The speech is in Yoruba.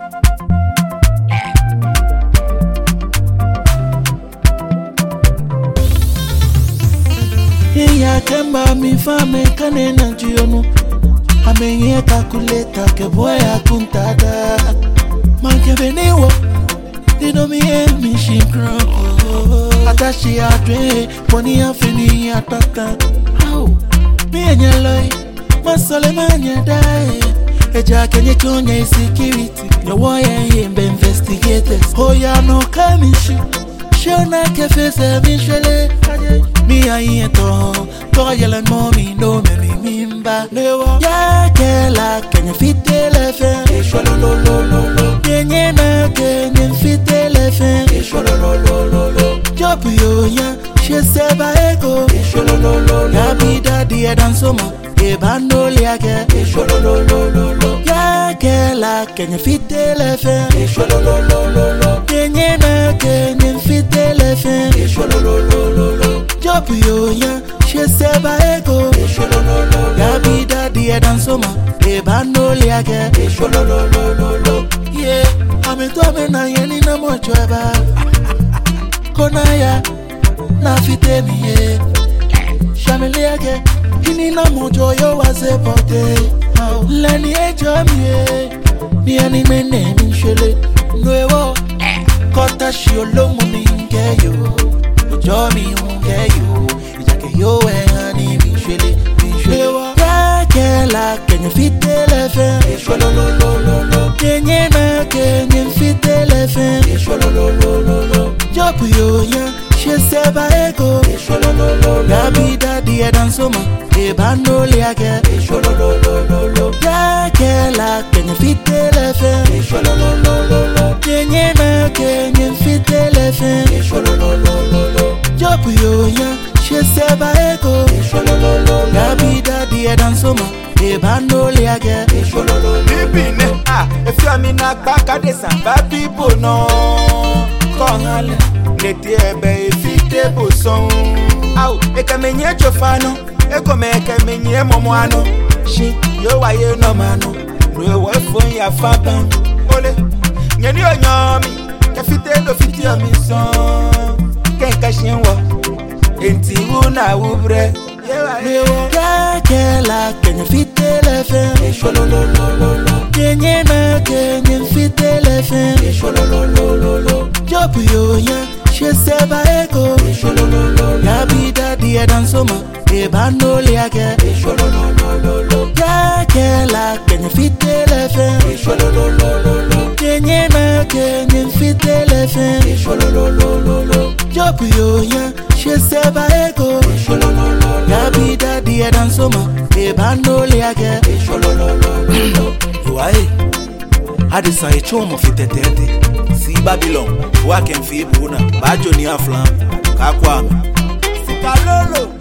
Ya kemba mi fame kane na jionu amenye calculator ke boya kuntada manke beniwo dino mi mi shinkro atashi adre poni afini atata how mi enyaloi masole manya dai eja kenye konya security no why embe investigators hoya no kamishi shona ke fese mi shele mi ayeto to yele mommy no me mimba lewo ya kela kenye fitele fe sholo lo lo lo lo kenye na kenye fitele fe sholo lo lo lo lo job yo ya she seba ego sholo lo lo lo ya bi daddy e dansoma e bandoli ake sholo lo lo lo lo ya kela kenye fitele fe sholo lo lo lo lo kenye na kenye fitele fe sholo lo lo lo lo job yo ya she seba ego sholo lo lo ya bi daddy e dansoma e bandoli ake sholo lo lo lo lo yeah ameto me na yeni na mocho eba kona ya na fite mi ye shamele ake ini na mojo yo waze pote leni ejo mi ye ni ani mene mi shele nuevo kota shi olomu ni nge yo ojo mi nge yo ijake yo ani mi shele ya kela kenye fitele fe sholo lo lo lo lo kenye na kenye fitele fe sholo lo lo lo lo job yo ya she seba ego sholo lo lo lo ya bi daddy e dansoma e bandoli ake sholo lo lo lo lo ya kela kenye fitele fe sholo lo lo lo lo kenye na kenye fitele fe sholo lo lo lo lo job yo ya she seba ego sholo lo lo lo ya bi daddy e dansoma e bandoli ake sholo lo lo bibine if you me na baka de samba people no kongale leti ebe fite boson au e kamenye chofano e come kamenye momoano shi yo waye no mano no we fon ya faban ole nyeni onyomi ke fite do fiti o mi son ken ka shinwo enti wu na wubre ya kela kenye fitele fe sholo lo lo lo lo kenye na kenye fitele fe sholo lo lo lo lo job yo ya she seba ego sholo lo lo ya bi daddy e dansoma e bandoli ake sholo lo lo lo lo ya kela kenye fitele fe sholo lo lo lo lo kenye na kenye fitele fe sholo lo lo lo lo job yo ya she seba ego sholo lo lo ya bi daddy e dansoma e bandoli ake sholo lo lo lo why Adisa e chomo fitetete si Babylon wa ken fi buna ba joni aflan ka kwa sikalolo